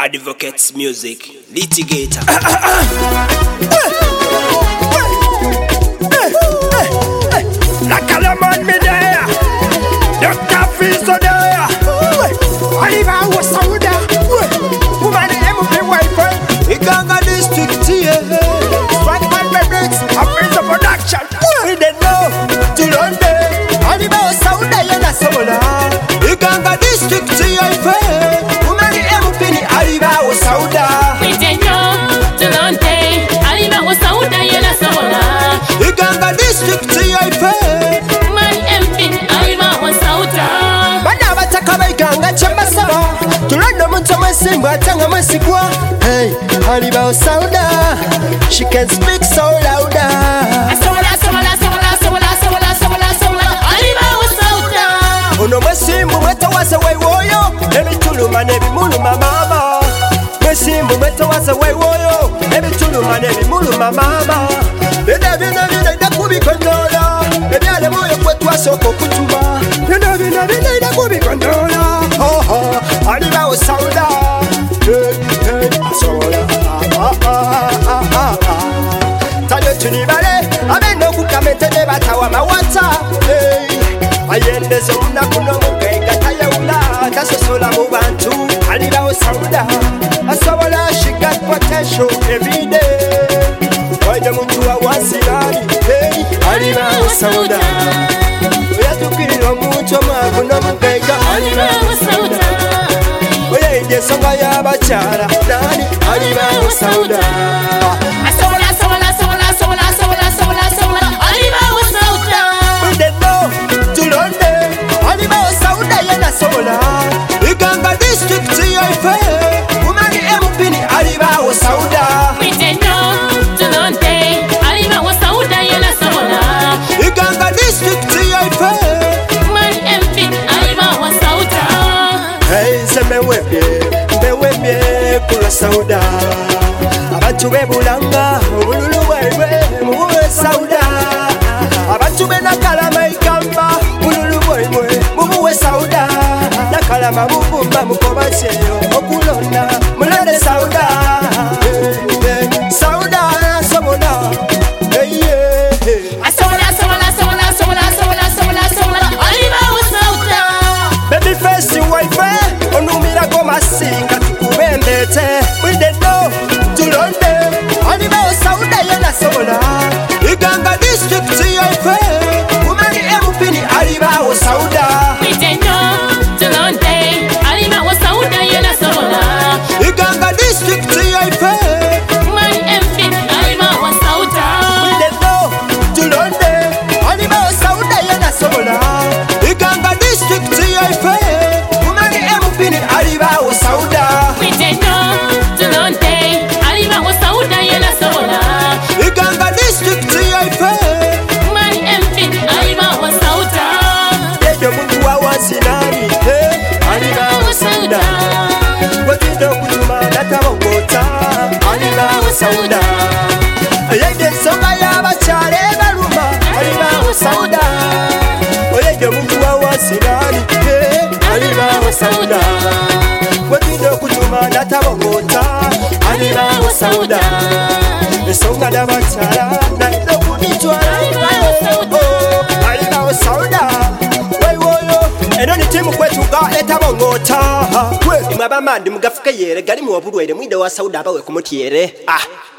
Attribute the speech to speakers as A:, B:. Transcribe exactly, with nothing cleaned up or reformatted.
A: Advocates Music, Litigator.
B: Like a lemon me there, Doctor Fizo there. Oliver was so there. Woman, M P wife. Iganga district here. Strike man remix, a Fizo production. We didn't know to London. Oliver was so there, you're not so there. Iganga district here. Woman, M P ni Oliver was so there.
C: We didn't know to London. Oliver was so there, you're not so there.
B: Iganga district here. Simba tanga masigwa. Hey, Oliver Sauda, she can speak so louder.
C: Sola, sola, sola, sola, sola, sola, sola. Oliver Sauda.
B: Uno mwesimbu mweta wasa wewoyo. Ebi tuluma nebi muluma mama. Mwesimbu mweta wasa wewoyo. Ebi tuluma nebi muluma mama. Bida bida bida ida kubi kondola. Ebi ale moyo kwetu wasoko kutuma. Bida bida bida ida kubi kondola. Oh oh, Oliver Sauda. Hey, hey, Sauda. Ah ah ah ah ah. Tayo tunibale, abendo kukamete de batawa mawata. Hey, ayende zomna kuno mukega tayaula. Tasosola mu bantu, Oliver Sauda. Asabola, she got potential every day. Why the muntu wa wasirani? Hey, Oliver Sauda. Oya tukiro mucho makuno mukega Oliver Sauda. Oya inje songa ya bachara nani Oliver Sauda.
C: Sola, sola, sola, sola, sola, sola, sola. Oliver Sauda.
B: We didn't know to London. Oliver Sauda yana sola. Iganga district tiyoife. Umani M P ni Oliver Sauda.
C: We didn't know to London. Oliver Sauda yana sola.
B: Iganga district tiyoife.
C: My M P Oliver Sauda.
B: Hey, zeme webye, mbe webye kula Sauda. Abantu bebulanga, obululu bwelwe, mubuwe Sauda. Abantu benakalama ikamba, bululu bwelwe, mubuwe Sauda. Nakalama mubumba mukoba cheyo, okulona, mulade Sauda. Hey, hey, Sauda, sobola, hey, yeah, hey.
C: Sola, sola, sola, sola, sola, sola, sola. Oliver Sauda.
B: Baby face you wife, onumira goma singa tukubembete. We didn't know to London. Oliver Sauda yana sola. Iganga district tiyoife. Umani M P ni Oliver Sauda.
C: We didn't know to London. Oliver Sauda yana sola.
B: Iganga district tiyoife.
C: My M P Oliver Sauda.
B: We didn't know to London. Oliver Sauda yana sola. Iganga district tiyoife. Umani M P ni Oliver Sauda.
C: We didn't know to London. Oliver Sauda yana sola.
B: Iganga district tiyoife.
C: My M P Oliver Sauda.
B: Yejo mungu wa wasinani. Hey, Oliver Sauda. Wakindo kutuma natabogota. Oliver Sauda. Oyege songa ya bachare baruma. Oliver Sauda. Oyege mungu wa wasinani. Hey, Oliver Sauda. Wakindo kutuma natabogota. Oliver Sauda. Songa ya bachara na ndo kunitwara. Oliver Sauda. Eno ni timu kwetu ga etabongota. Kwe imaba mandi mugafuka yere gali mu wabulwere mwide wa Sauda abawe kumutiere. Ah.